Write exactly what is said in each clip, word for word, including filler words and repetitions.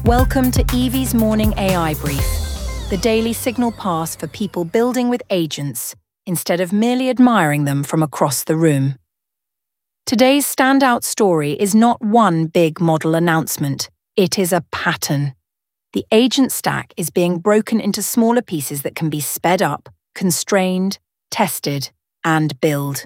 Welcome to Evie's Morning A I Brief, the daily signal pass for people building with agents instead of merely admiring them from across the room. Today's standout story is not one big model announcement, it is a pattern. The agent stack is being broken into smaller pieces that can be sped up, constrained, tested, and built.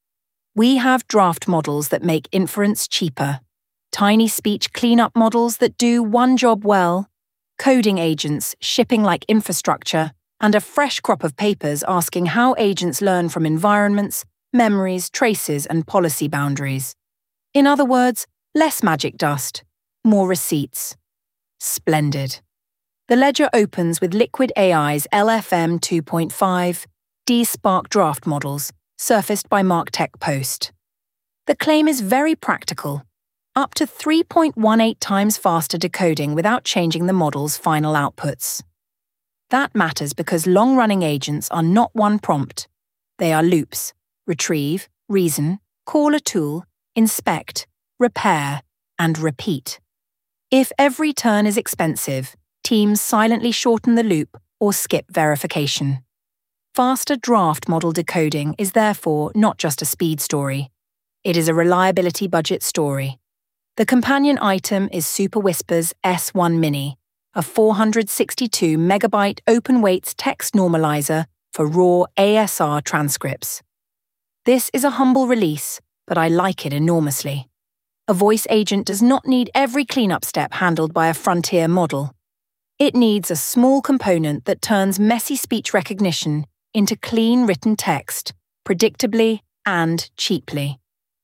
We have draft models that make inference cheaper, tiny speech cleanup models that do one job well, coding agents shipping like infrastructure, and a fresh crop of papers asking how agents learn from environments, memories, traces, and policy boundaries. In other words, less magic dust, more receipts. Splendid. The ledger opens with Liquid A I's L F M two point five D-Spark draft models, surfaced by MarkTech Post. The claim is very practical. Up to three point one eight times faster decoding without changing the model's final outputs. That matters because long-running agents are not one prompt. They are loops: retrieve, reason, call a tool, inspect, repair, and repeat. If every turn is expensive, teams silently shorten the loop or skip verification. Faster draft model decoding is therefore not just a speed story. It is a reliability budget story. The companion item is SuperWhisper's S one Mini, a four hundred sixty-two megabyte open-weights text normalizer for raw A S R transcripts. This is a humble release, but I like it enormously. A voice agent does not need every cleanup step handled by a frontier model. It needs a small component that turns messy speech recognition into clean written text, predictably and cheaply.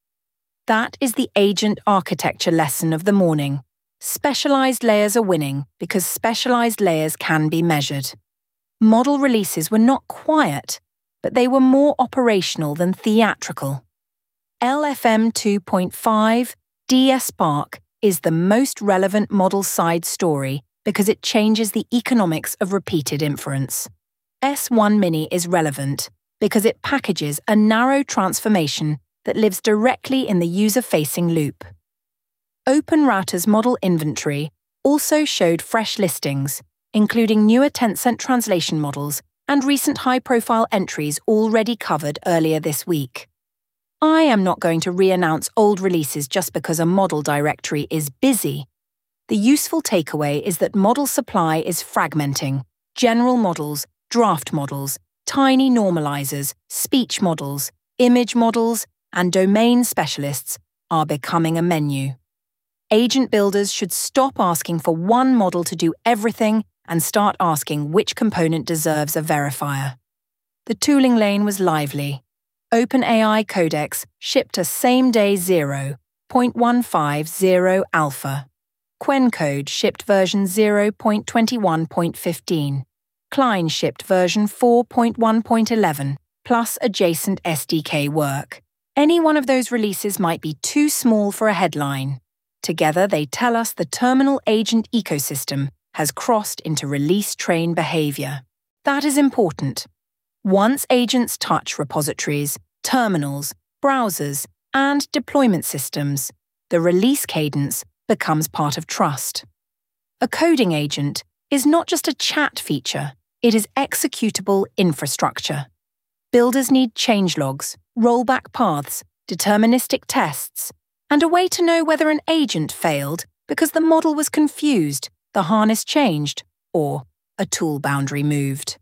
That is the agent architecture lesson of the morning. Specialized layers are winning because specialized layers can be measured. Model releases were not quiet, but they were more operational than theatrical. L F M two point five D-Spark is the most relevant model side story because it changes the economics of repeated inference. S one Mini is relevant because it packages a narrow transformation that lives directly in the user-facing loop. OpenRouter's model inventory also showed fresh listings, including newer Tencent translation models and recent high-profile entries already covered earlier this week. I am not going to re-announce old releases just because a model directory is busy. The useful takeaway is that model supply is fragmenting. General models, draft models, tiny normalizers, speech models, image models, and domain specialists are becoming a menu. Agent builders should stop asking for one model to do everything and start asking which component deserves a verifier. The tooling lane was lively. OpenAI Codex shipped a same-day zero point one five zero alpha. Quencode shipped version zero point twenty-one point fifteen. Klein shipped version four point one point eleven, plus adjacent S D K work. Any one of those releases might be too small for a headline. Together, they tell us the terminal agent ecosystem has crossed into release train behavior. That is important. Once agents touch repositories, terminals, browsers, and deployment systems, the release cadence becomes part of trust. A coding agent is not just a chat feature, it is executable infrastructure. Builders need changelogs, rollback paths, deterministic tests, and a way to know whether an agent failed because the model was confused, the harness changed, or a tool boundary moved.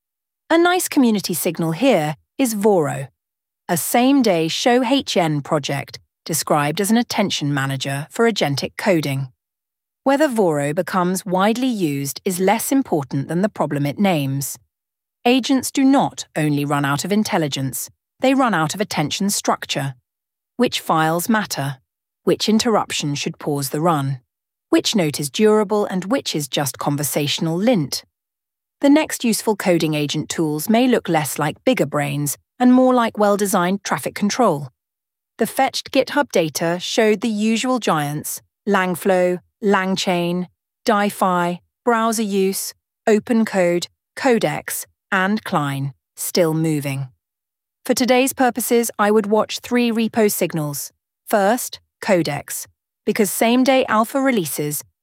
A nice community signal here is Voro, a same-day Show H N project described as an attention manager for agentic coding. Whether Voro becomes widely used is less important than the problem it names. Agents do not only run out of intelligence, they run out of attention structure. Which files matter? Which interruption should pause the run? Which note is durable and which is just conversational lint? The next useful coding agent tools may look less like bigger brains and more like well-designed traffic control. The fetched GitHub data showed the usual giants: Langflow, LangChain, DiFi, browser use, OpenCode, Codex, and Klein, still moving. For today's purposes, I would watch three repo signals. First, Codex, because same-day alpha releases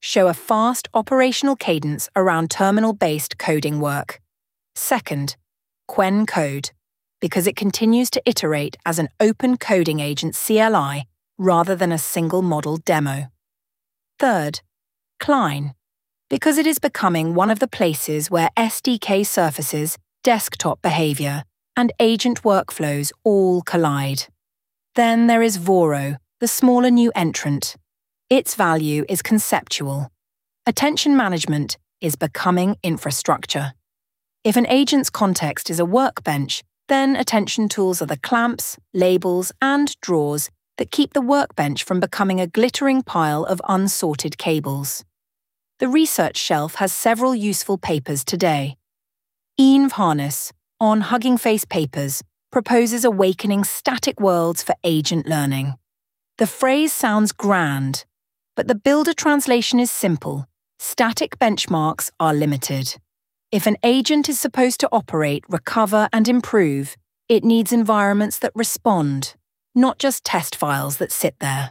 show a fast operational cadence around terminal-based coding work. Second, Qwen Code, because it continues to iterate as an open coding agent C L I rather than a single model demo. Third, Klein, because it is becoming one of the places where S D K surfaces, desktop behavior, and agent workflows all collide. Then there is Voro, the smaller new entrant. Its value is conceptual. Attention management is becoming infrastructure. If an agent's context is a workbench, then attention tools are the clamps, labels, and drawers that keep the workbench from becoming a glittering pile of unsorted cables. The research shelf has several useful papers today. Yves Harness, on Hugging Face Papers, proposes awakening static worlds for agent learning. The phrase sounds grand, but the builder translation is simple. Static benchmarks are limited. If an agent is supposed to operate, recover, and improve, it needs environments that respond, not just test files that sit there.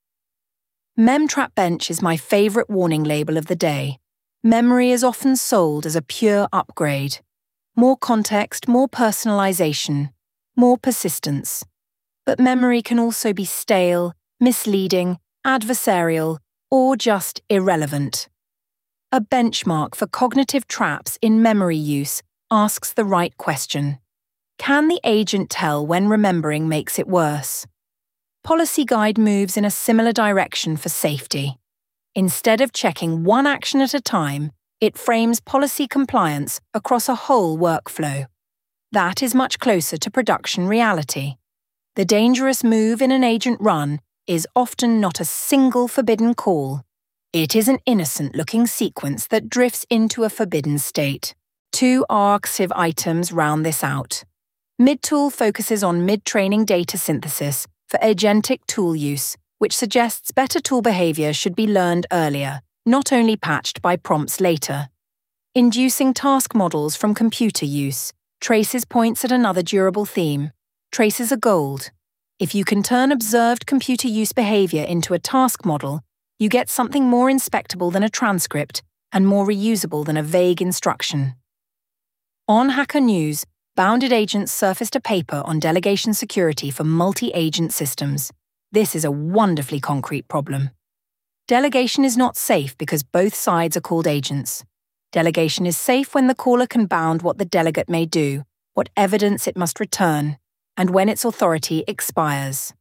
Memtrap Bench is my favorite warning label of the day. Memory is often sold as a pure upgrade. More context, more personalization, more persistence. But memory can also be stale, misleading, adversarial, or just irrelevant. A benchmark for cognitive traps in memory use asks the right question. Can the agent tell when remembering makes it worse? Policy Guide moves in a similar direction for safety. Instead of checking one action at a time, it frames policy compliance across a whole workflow. That is much closer to production reality. The dangerous move in an agent run is often not a single forbidden call. It is an innocent-looking sequence that drifts into a forbidden state. Two arxiv items round this out. MidTool focuses on mid-training data synthesis for agentic tool use, which suggests better tool behavior should be learned earlier, not only patched by prompts later. Inducing task models from computer use. Traces points at another durable theme. Traces are gold. If you can turn observed computer use behavior into a task model, you get something more inspectable than a transcript and more reusable than a vague instruction. On Hacker News, Bounded Agents surfaced a paper on delegation security for multi-agent systems. This is a wonderfully concrete problem. Delegation is not safe because both sides are called agents. Delegation is safe when the caller can bound what the delegate may do, what evidence it must return, and when its authority expires.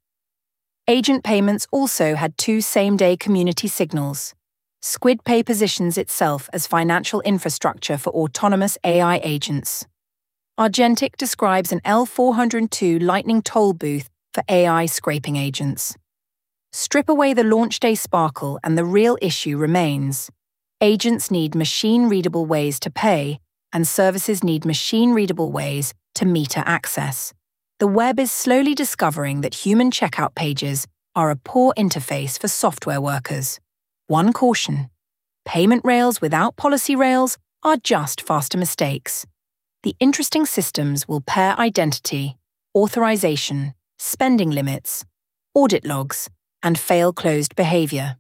Agent payments also had two same-day community signals. SquidPay positions itself as financial infrastructure for autonomous A I agents. Argentic describes an L four oh two Lightning toll booth for A I scraping agents. Strip away the launch day sparkle and the real issue remains. Agents need machine-readable ways to pay, and services need machine-readable ways to meter access. The web is slowly discovering that human checkout pages are a poor interface for software workers. One caution: payment rails without policy rails are just faster mistakes. The interesting systems will pair identity, authorization, spending limits, audit logs, and fail-closed behavior.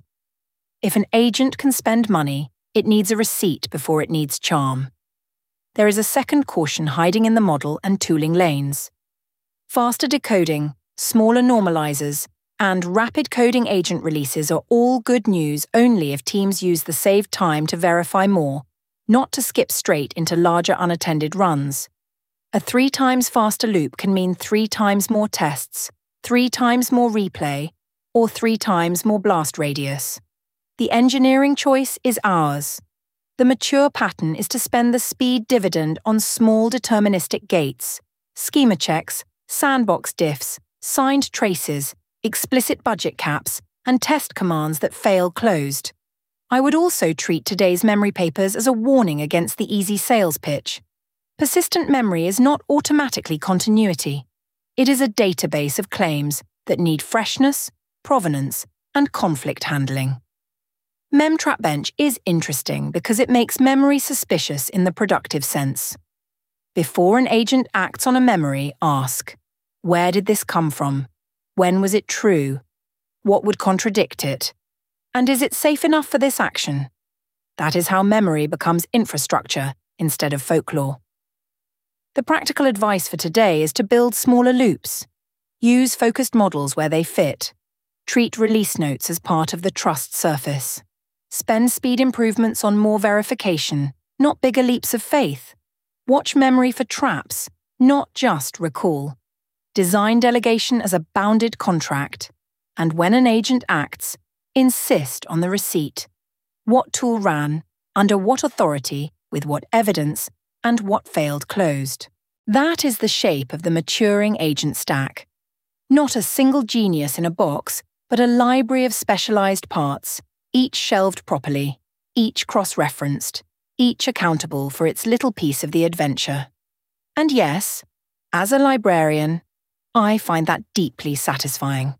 If an agent can spend money, it needs a receipt before it needs charm. There is a second caution hiding in the model and tooling lanes. Faster decoding, smaller normalizers, and rapid coding agent releases are all good news only if teams use the saved time to verify more, not to skip straight into larger unattended runs. A three times faster loop can mean three times more tests, three times more replay, or three times more blast radius. The engineering choice is ours. The mature pattern is to spend the speed dividend on small deterministic gates, schema checks, sandbox diffs, signed traces, explicit budget caps, and test commands that fail closed. I would also treat today's memory papers as a warning against the easy sales pitch. Persistent memory is not automatically continuity. It is a database of claims that need freshness, provenance, and conflict handling. Memtrap Bench is interesting because it makes memory suspicious in the productive sense. Before an agent acts on a memory, ask, where did this come from? When was it true? What would contradict it? And is it safe enough for this action? That is how memory becomes infrastructure instead of folklore. The practical advice for today is to build smaller loops. Use focused models where they fit. Treat release notes as part of the trust surface. Spend speed improvements on more verification, not bigger leaps of faith. Watch memory for traps, not just recall. Design delegation as a bounded contract. And when an agent acts, insist on the receipt. What tool ran, under what authority, with what evidence, and what failed closed. That is the shape of the maturing agent stack. Not a single genius in a box, but a library of specialized parts, each shelved properly, each cross-referenced, each accountable for its little piece of the adventure. And yes, as a librarian, I find that deeply satisfying.